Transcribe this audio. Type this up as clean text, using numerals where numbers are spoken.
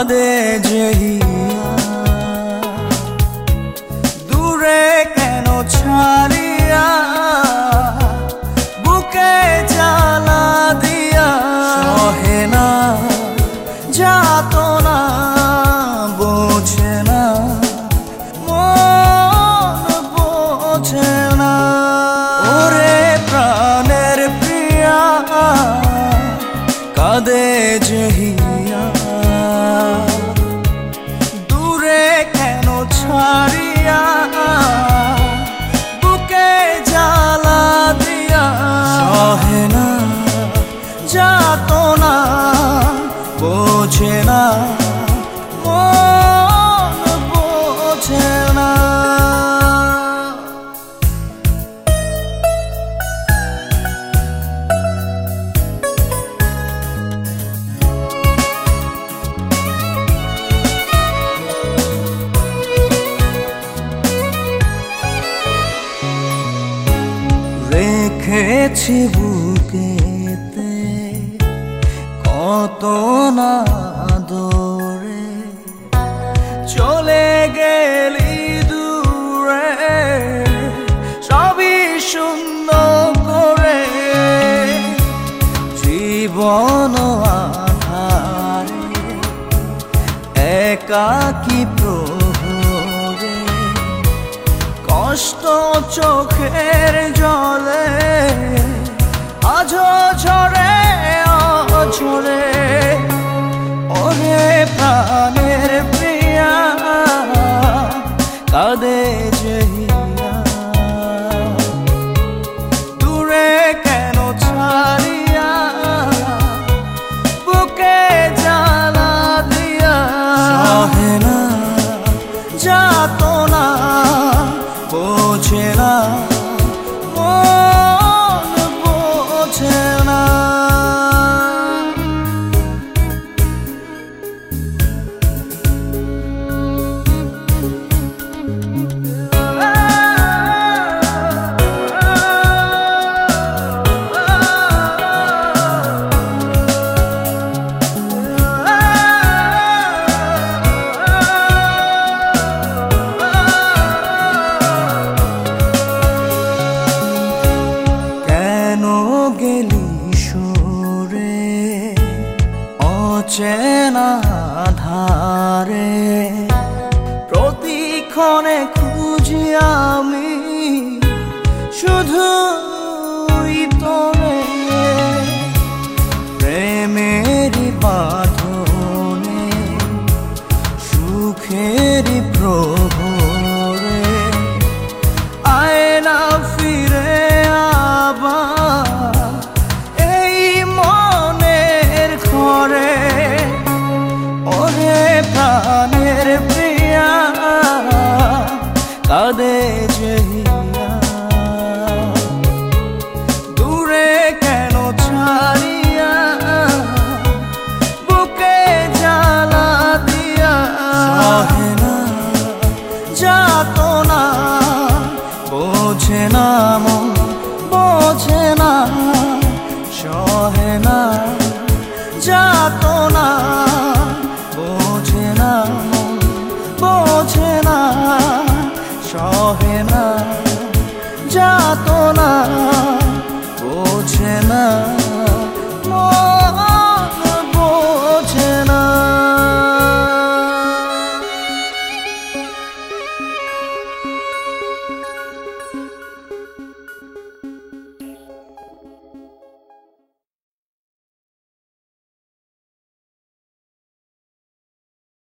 কাঁদে যে হিয়া দূরে কেন ছাড়িয়া বুকে জ্বালা দিয়া সহে না যাতনা বোঝে না মন বোঝে না ওরে প্রাণের প্রিয়া কাঁদে যে হিয়া দূরে কেন ছাড়িয়া বুকে জ্বালা দিয়া সহে না যাতনা বোঝে না মন বোঝে না রেখেছি বুকেতে কত না দূরে চলে গেলি দূরে সবই সুন্দর করে জীবন আধারে একাকী প্রহরে কষ্ট চোখের জলে আজো ঝরে অঝরে ওরে প্রাণের প্রিয়া কাঁদে যে হিয়া দূরে কেন ছাড়িয়া বুকে জ্বালা দিয়া সহে না যাতনা বোঝে না মন বোঝে না গেলি সরে অচেনা ধারে প্রতিক্ষণে খুঁজি আমি শুধুই তোরে প্রেমেরই বাঁধনে সুখেরই প্রহরে আয়না ফিরে আবার এই মনের ঘরে ওরে প্রাণের প্রিয়া কাঁদে যে হিয়া দূরে কেন ছাড়িয়া বুকে জ্বালা দিয়া সহে না যাতনা বোঝে না মন বোঝে না সহে না যাতনা বোঝে না মন বোঝে না সহে না যাতনা বোঝে না।